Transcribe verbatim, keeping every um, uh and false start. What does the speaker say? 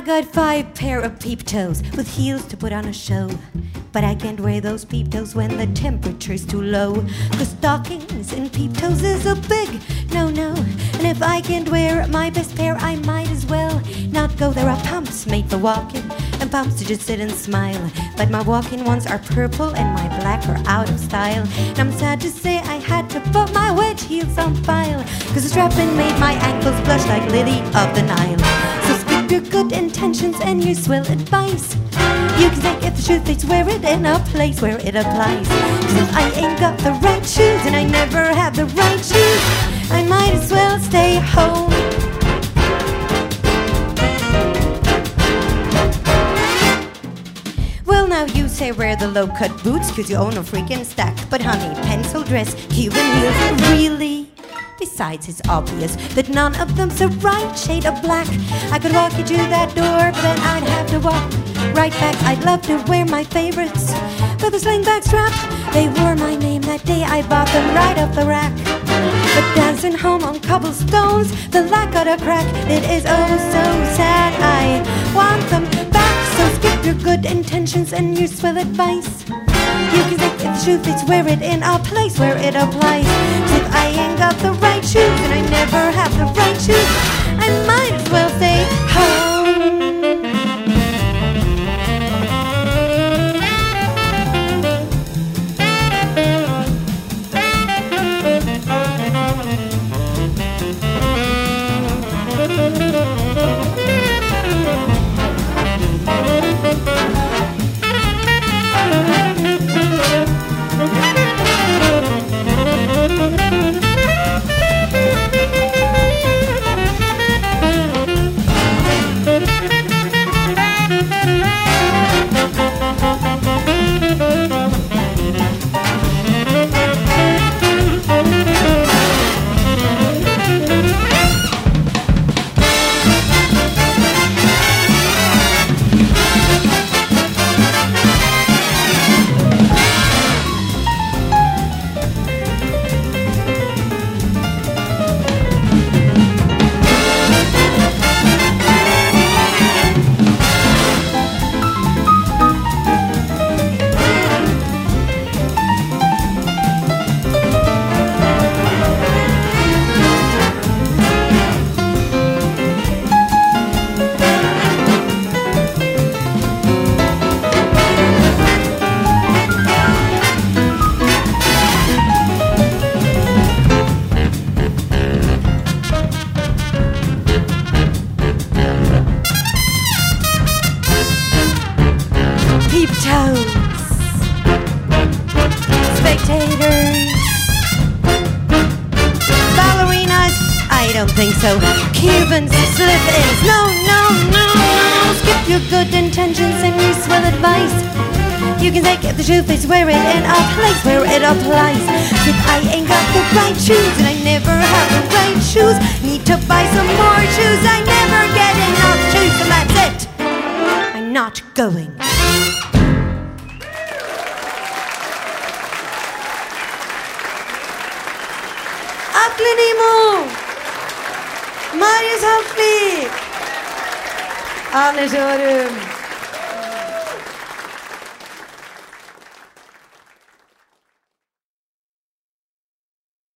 got five pair of peep toes with heels to put on a show. But I can't wear those peep toes when the temperature's too low. Cause stockings and peep toes is a big no-no. And if I can't wear my best pair, I might as well not go. There are pumps made for walking and pumps to just sit and smile. But my walking ones are purple and my black are out of style. And I'm sad to say I had to put my wedge heels on file. Cause the strapping made my ankles blush like Lily of the Nile. So skip your good intentions and your swell advice. You can say if the shoe fits, wear it in a place where it applies. Cause if I ain't got the right shoes and I never have the right shoes, I might as well stay home. Well, now you say wear the low-cut boots cause you own a freaking stack. But honey, pencil dress, Cuban heels, really? Besides, it's obvious that none of them's the right shade of black. I could walk you to that door, but then I'd have to walk right back. I'd love to wear my favorites, but the slingback strap, they wore my name that day I bought them right off the rack. But dancing home on cobblestones, the lack got a crack. It is oh so sad, I want them back. So skip your good intentions and your swell advice. You can say if the shoe fits, wear it in a place where it applies. Cause if I ain't got the right shoes and I never have the right shoes, I might as well stay home. Peep toes, spectators, ballerinas, I don't think so. Cubans, slip-ins, no, no, no, no. Skip your good intentions and your swell advice. You can say if the shoe fits, wear it in a place where it applies. If I ain't got the right shoes and I never have the right shoes, need to buy some more shoes. I never get enough shoes, and that's it. I'm not going. Aklenimo, Marius Halfli, Arne Sorum.